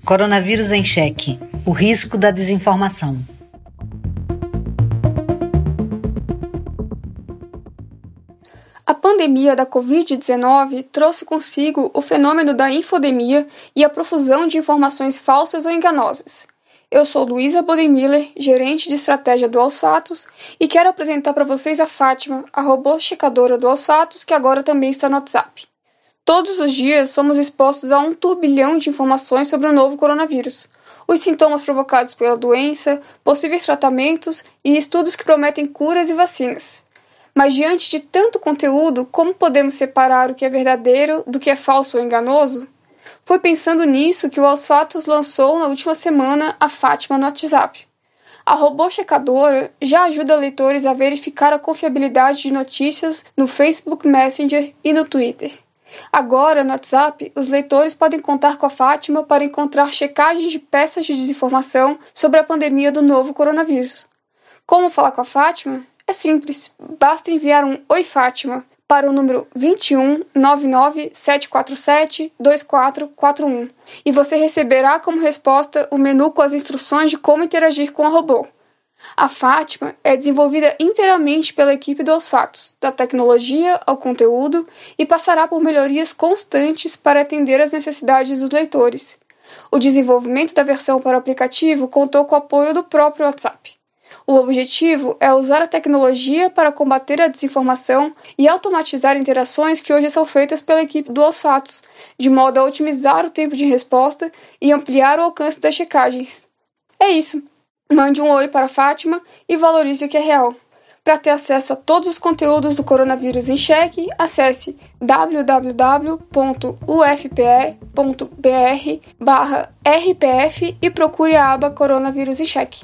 Coronavírus em Xeque, o risco da desinformação. A pandemia da Covid-19 trouxe consigo o fenômeno da infodemia e a profusão de informações falsas ou enganosas. Eu sou Luísa Bodemiller, gerente de estratégia do Aos Fatos, e quero apresentar para vocês a Fátima, a robô checadora do Aos Fatos, que agora também está no WhatsApp. Todos os dias somos expostos a um turbilhão de informações sobre o novo coronavírus, os sintomas provocados pela doença, possíveis tratamentos e estudos que prometem curas e vacinas. Mas diante de tanto conteúdo, como podemos separar o que é verdadeiro do que é falso ou enganoso? Foi pensando nisso que o Aos Fatos lançou na última semana a Fátima no WhatsApp. A robô checadora já ajuda leitores a verificar a confiabilidade de notícias no Facebook Messenger e no Twitter. Agora, no WhatsApp, os leitores podem contar com a Fátima para encontrar checagens de peças de desinformação sobre a pandemia do novo coronavírus. Como falar com a Fátima? É simples, basta enviar um Oi Fátima para o número 21 99 747 2441 e você receberá como resposta o menu com as instruções de como interagir com a robô. A Fátima é desenvolvida inteiramente pela equipe do Aos Fatos, da tecnologia ao conteúdo, e passará por melhorias constantes para atender às necessidades dos leitores. O desenvolvimento da versão para o aplicativo contou com o apoio do próprio WhatsApp. O objetivo é usar a tecnologia para combater a desinformação e automatizar interações que hoje são feitas pela equipe do Aos Fatos, de modo a otimizar o tempo de resposta e ampliar o alcance das checagens. É isso. Mande um oi para a Fátima e valorize o que é real. Para ter acesso a todos os conteúdos do Coronavírus em Xeque, acesse www.ufpe.br/rpf e procure a aba Coronavírus em Xeque.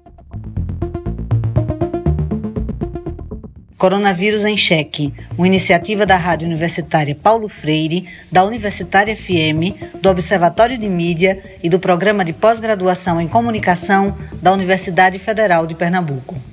Coronavírus em Xeque, uma iniciativa da Rádio Universitária Paulo Freire, da Universitária FM, do Observatório de Mídia e do Programa de Pós-Graduação em Comunicação da Universidade Federal de Pernambuco.